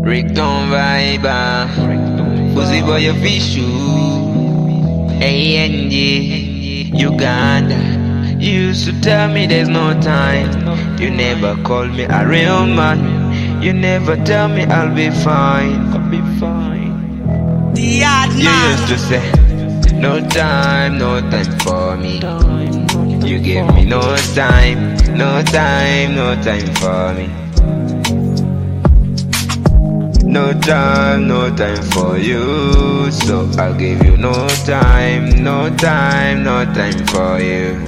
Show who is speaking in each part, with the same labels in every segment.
Speaker 1: Breakdown vibe, Pussy boy official. ANG, Uganda. You used to tell me there's no time. You never call me a real man. You never tell me I'll be fine. You used to say, no time for me. You gave me no time for me. No time for you. So I'll give you no time for you.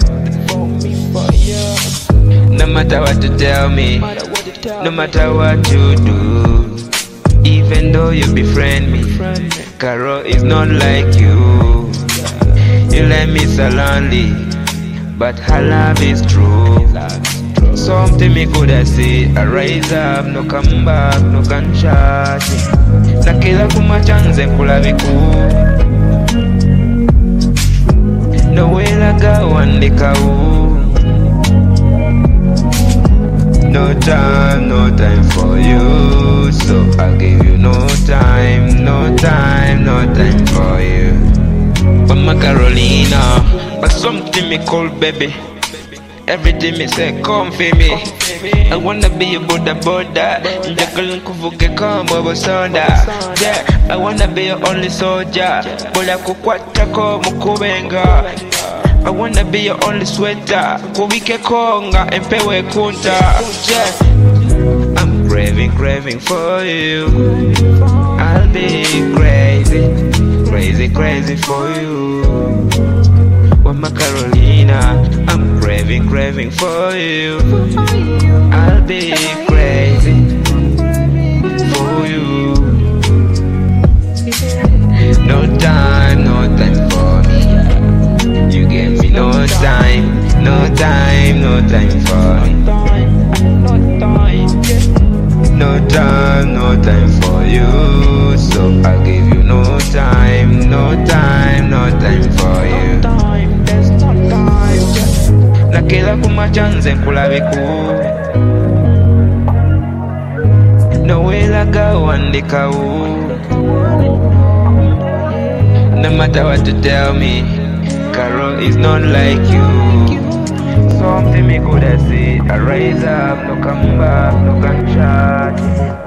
Speaker 1: No matter what you tell me, no matter what you do, even though you befriend me, Caro is not like you. You let me so lonely, but her love is true. Something me coulda say, I rise up, no come back, no gunshot. Nakila kuma chance kula viku. No way laga wandika u. No time for you. So I'll give you no time for you. Mama Carolina, but something me call baby. Everything me say come for me. I wanna be your Buddha. Njagala nkuvuge kama bosoda. Yeah, I wanna be your only soldier. Bola kukwata ko mukubenga. I wanna be your only sweater. Kuwike konga empewe kunta. Yeah, I'm craving for you. I'll be crazy for you. Mama Carolina, I'm craving for you. I'll be crazy for you. No time for me. You gave me no time for me. No time for you. So I'll give you no time for you. Nakela kuma chance kula viku. No way laga wandika u. No matter what you tell me, Caro is not like you. Something me coulda say, I rise up, no come back, no gunshot.